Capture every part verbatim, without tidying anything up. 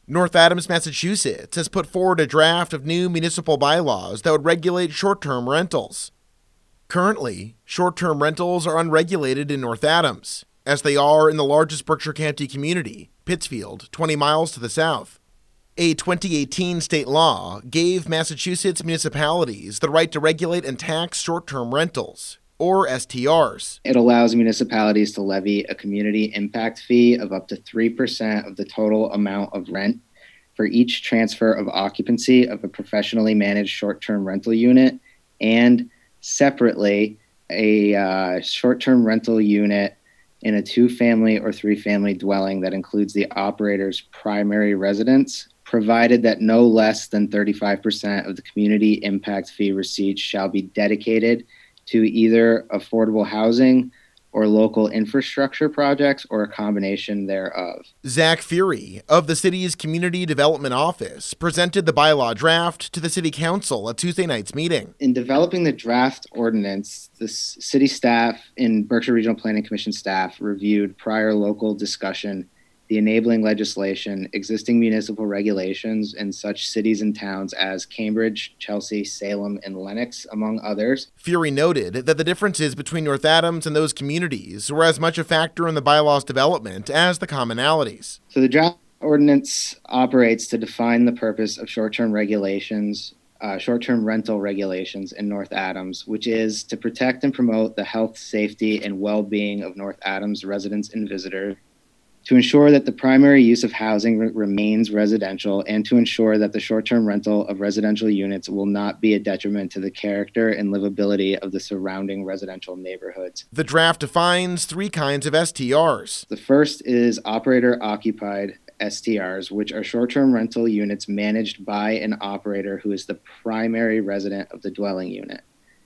North Adams, Massachusetts has put forward a draft of new municipal bylaws that would regulate short-term rentals. Currently, short-term rentals are unregulated in North Adams, as they are in the largest Berkshire County community, Pittsfield, twenty miles to the south. A twenty eighteen state law gave Massachusetts municipalities the right to regulate and tax short-term rentals, or S T Rs. It allows municipalities to levy a community impact fee of up to three percent of the total amount of rent for each transfer of occupancy of a professionally managed short-term rental unit, and separately, a uh, short-term rental unit in a two-family or three-family dwelling that includes the operator's primary residence, provided that no less than thirty-five percent of the community impact fee receipts shall be dedicated to either affordable housing or local infrastructure projects or a combination thereof. Zach Fury of the city's Community Development Office presented the bylaw draft to the City Council at Tuesday night's meeting. In developing the draft ordinance, the city staff and Berkshire Regional Planning Commission staff reviewed prior local discussion, the enabling legislation, existing municipal regulations in such cities and towns as Cambridge, Chelsea, Salem, and Lenox, among others. Fury noted that the differences between North Adams and those communities were as much a factor in the bylaw's development as the commonalities. So the draft ordinance operates to define the purpose of short-term regulations, uh, short-term rental regulations in North Adams, which is to protect and promote the health, safety, and well-being of North Adams residents and visitors, to ensure that the primary use of housing re- remains residential, and to ensure that the short-term rental of residential units will not be a detriment to the character and livability of the surrounding residential neighborhoods. The draft defines three kinds of S T Rs. The first is operator-occupied S T Rs, which are short-term rental units managed by an operator who is the primary resident of the dwelling unit.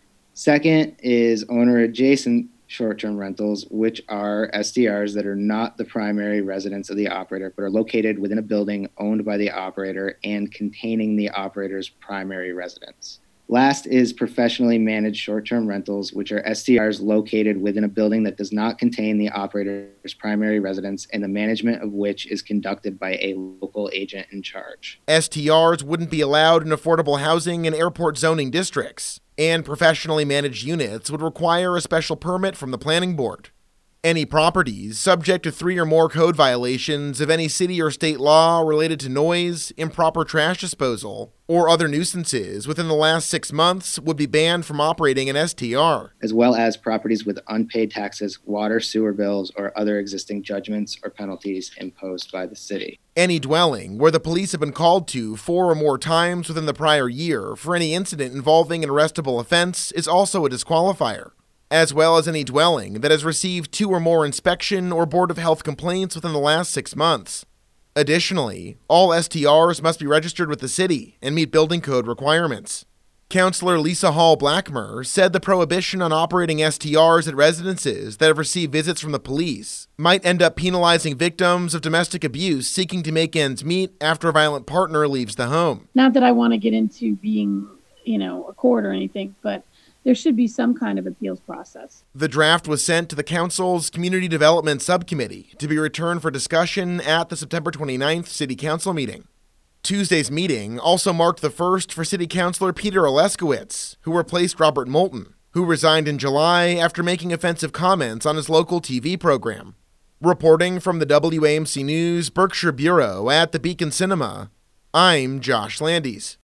Second is owner-adjacent short-term rentals, which are S T Rs that are not the primary residence of the operator, but are located within a building owned by the operator and containing the operator's primary residence. Last is professionally managed short-term rentals, which are S T Rs located within a building that does not contain the operator's primary residence and the management of which is conducted by a local agent in charge. S T Rs wouldn't be allowed in affordable housing and airport zoning districts, and professionally managed units would require a special permit from the planning board. Any properties subject to three or more code violations of any city or state law related to noise, improper trash disposal, or other nuisances within the last six months would be banned from operating an S T R. As well as properties with unpaid taxes, water, sewer bills, or other existing judgments or penalties imposed by the city. Any dwelling where the police have been called to four or more times within the prior year for any incident involving an arrestable offense is also a disqualifier, as well as any dwelling that has received two or more inspection or Board of Health complaints within the last six months. Additionally, all S T Rs must be registered with the city and meet building code requirements. Councilor Lisa Hall Blackmer said the prohibition on operating S T Rs at residences that have received visits from the police might end up penalizing victims of domestic abuse seeking to make ends meet after a violent partner leaves the home. Not that I want to get into being, you know, a court or anything, but there should be some kind of appeals process. The draft was sent to the Council's Community Development Subcommittee to be returned for discussion at the September twenty-ninth City Council meeting. Tuesday's meeting also marked the first for City Councilor Peter Oleskowitz, who replaced Robert Moulton, who resigned in July after making offensive comments on his local T V program. Reporting from the W A M C News Berkshire Bureau at the Beacon Cinema, I'm Josh Landis.